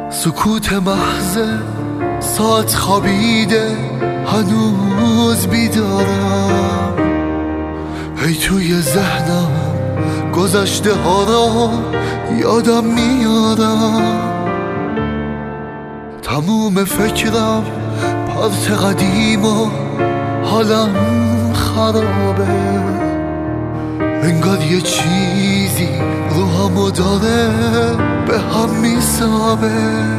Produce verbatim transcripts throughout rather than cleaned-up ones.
سکوت محض ساعت خوابیده هنوز بیدارم، هی توی ذهنم گذشته ها را یادم میارم. تموم فکرم پرت قدیم و حالم خرابه، انگار یه چیزی روحمو داره به هم میسابه.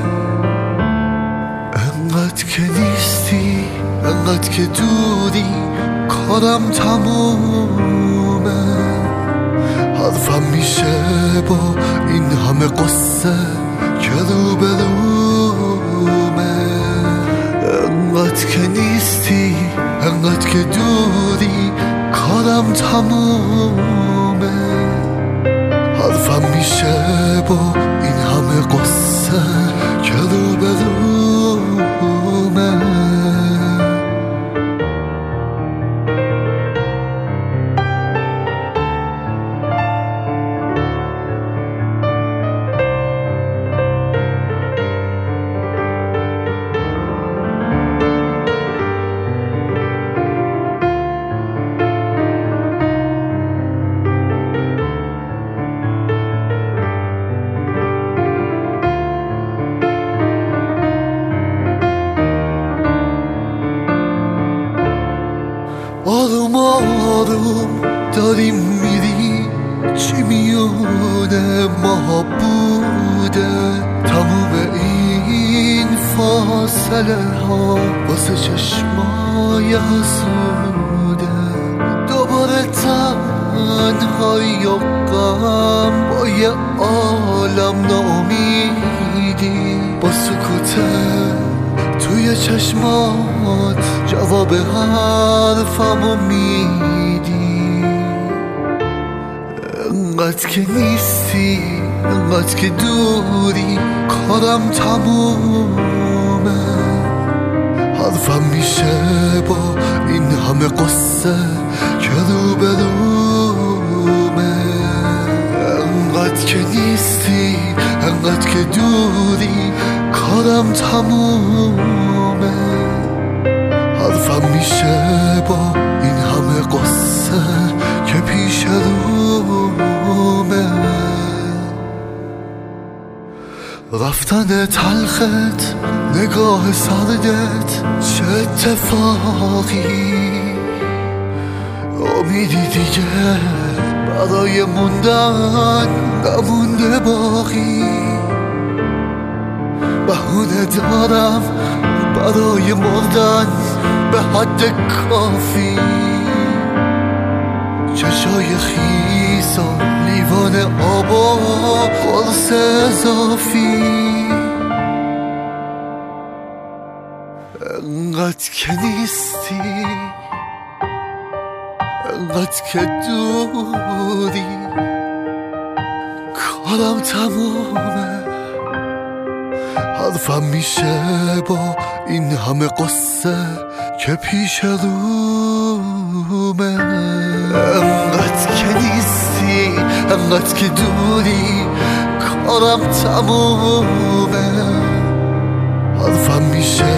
انقدر که نیستی، انقدر که دوری، کارم تمومه. حرفم میشه با این همه قصه که رو به رومه. انقدر که نیستی، انقدر که دوری، کارم تمومه. حرفم میشه با این همه قصه که رو به رومه. آروم آروم داریم میری، چی میونه ما بوده. تموم این فاصله ها واسه چشمای حسوده. دوباره تنهایی و غم با یه عالم ناامیدی، با سکوته توی چشمات جواب حرفمو میدی. انقدر که نیستی، انقدر که دوری، کارم تمومه. حرفم میشه با این همه قصه که رو به رومه. انقدر که نیستی، انقدر که دوری، کارم تمومه. حرفم میشه با این همه قصه که پیش رومه. رفتن تلخت، نگاه سردت، چه اتفاقی. امیدی دیگه برای موندن نمونده باقی. بهونه دارم برای مردن به حد کافی. چشای خیس و لیوان آب و قرص اضافی. انقدر که نیستی، انقدر که دوری، کارم تمومه. حرفم میشه با این همه قصه که پیش رومه. انقدر که نیستی، انقدر که دوری، کارم تمومه. حرفم میشه